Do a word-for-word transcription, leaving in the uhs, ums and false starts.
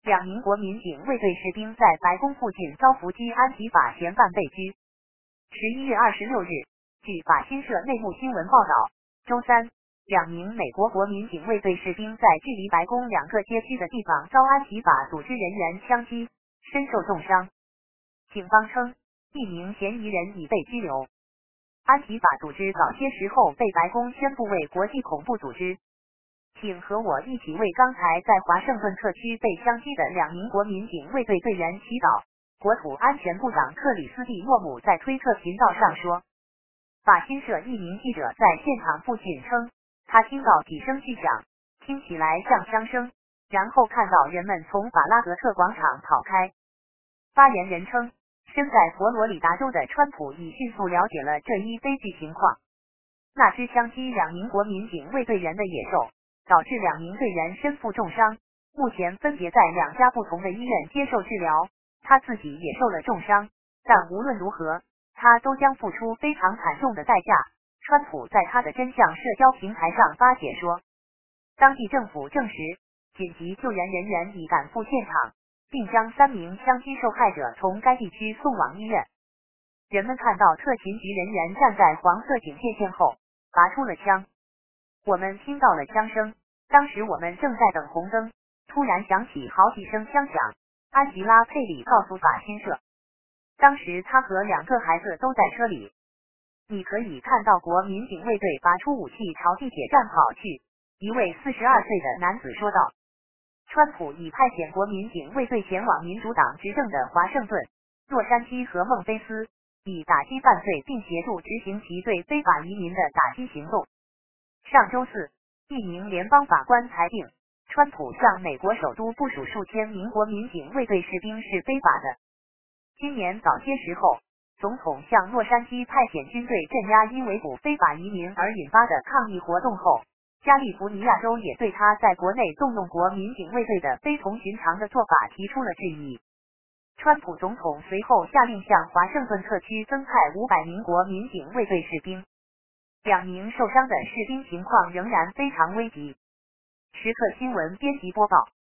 两名国民警卫队士兵在白宫附近遭伏击安提法嫌犯被拘。十一月二十六日，据法新社内幕新闻报道，周三，两名美国国民警卫队士兵在距离白宫两个街区的地方遭安提法组织人员枪击，身受重伤。警方称，一名嫌疑人已被拘留。安提法组织早些时候被白宫宣布为国际恐怖组织。请和我一起为刚才在华盛顿特区被枪击的两名国民警卫队队员祈祷。国土安全部长克里斯蒂诺姆在推特频道上说。法新社一名记者在现场附近称，他听到几声巨响，听起来像枪声，然后看到人们从法拉格特广场跑开。发言人称，身在佛罗里达州的川普已迅速了解了这一悲剧情况。那只枪击两名国民警卫队员的野兽，导致两名队员身负重伤，目前分别在两家不同的医院接受治疗。他自己也受了重伤，但无论如何，他都将付出非常惨重的代价。川普在他的真相社交平台上发帖说，当地政府证实，紧急救援人员已赶赴现场，并将三名枪击受害者从该地区送往医院。人们看到特勤局人员站在黄色警戒线后，拔出了枪。我们听到了枪声，当时我们正在等红灯，突然响起好几声枪响。安吉拉·佩里告诉法新社，当时他和两个孩子都在车里。你可以看到国民警卫队拔出武器朝地铁站跑去，一位四十二岁的男子说道。川普已派遣国民警卫队前往民主党执政的华盛顿、洛杉矶和孟菲斯，以打击犯罪并协助执行其对非法移民的打击行动。上周四，一名联邦法官裁定，川普向美国首都部署数千名国民警卫队士兵是非法的。今年早些时候，总统向洛杉矶派遣军队镇压因围捕非法移民而引发的抗议活动后，加利福尼亚州也对他在国内动用国民警卫队的非同寻常的做法提出了质疑。川普总统随后下令向华盛顿特区增派五百名国民警卫队士兵。两名受伤的士兵情况仍然非常危急。时刻新闻编辑播报。